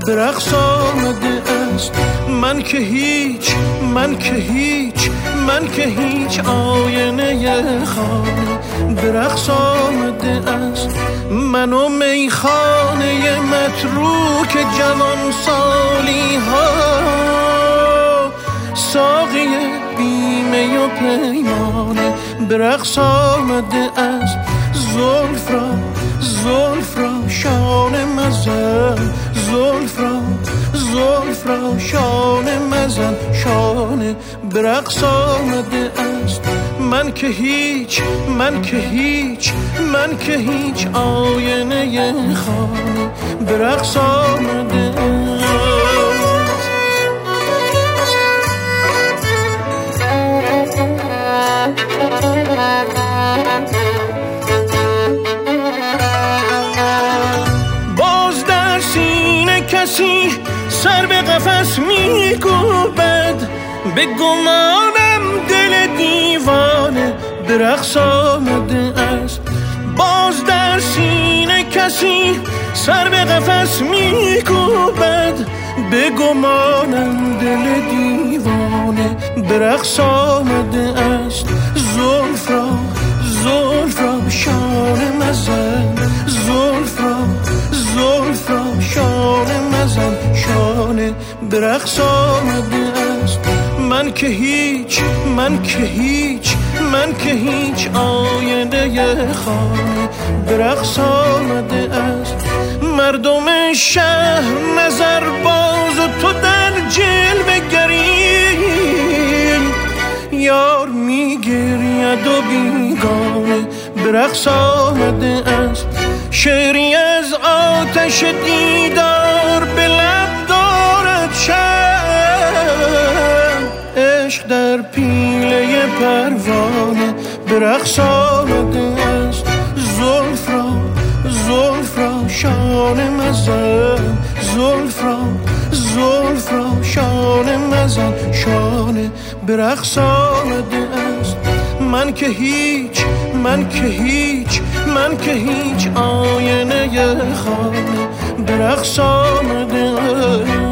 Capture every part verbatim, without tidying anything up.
به رقص آمده است. من که هیچ، من که هیچ، من که هیچ آینه خانه به رقص آمده است. من و میخانه متروک جوان سالی ها، ساقی بیمه و پیمانه به رقص آمده است. زلف را زلف را شانه مزن، زلف را زلف را شانه مزن، شانه به رقص آمده است. من که هیچ، من که هیچ، من که هیچ آینه خانه به رقص آمده است. باز در سینه کسی سر به قفس می‌کوبد، به گمانم دل دیوانه به رقص آمده است. باز در سینه کسی سر به قفس می‌کوبد، به گمانم دل دیوانه به رقص آمده است. زلف را زلف را شانه مزن، زلف را زلف را شانه مزن، شانه به رقص آمده است. من که هیچ، من که هیچ، من که هیچ آینه خانه به رقص آمده است. مردم شهر نظر باز و تو در جلوه گری، یار میگرید و بیگانه به رقص آمده است. شعری از آتش دیدار به لب دارد شب، عشق در پیله پروانه به رقص آمده است. زلف را زلف را شانه مزن، زلف را زلف را شانه مزن، شانه به رقص آمده است. من که هیچ، من که هیچ، من که هیچ آینه خانه به رقص آمده است.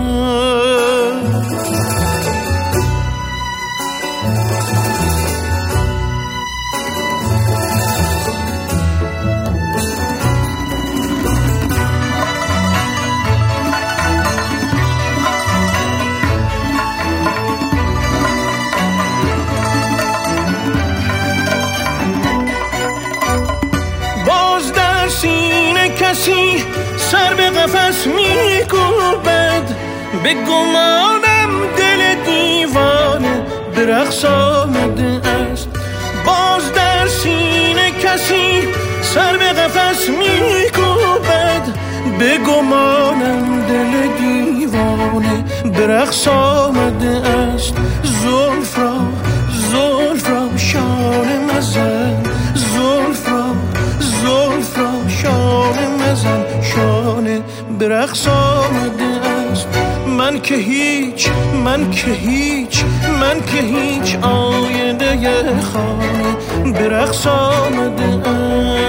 کسی سر به قفس می‌کوبد، به گمانم دل دیوانه به رقص آمده است. باز در سینه کسی سر به قفس می‌کوبد، به گمانم دل دیوانه به رقص آمده است. زلف را زلف را شانه مزن، زلف را زلف را شانه مزن، شانه به رقص آمده است. من که هیچ، من که هیچ، من که هیچ آینه خانه به رقص آمده است.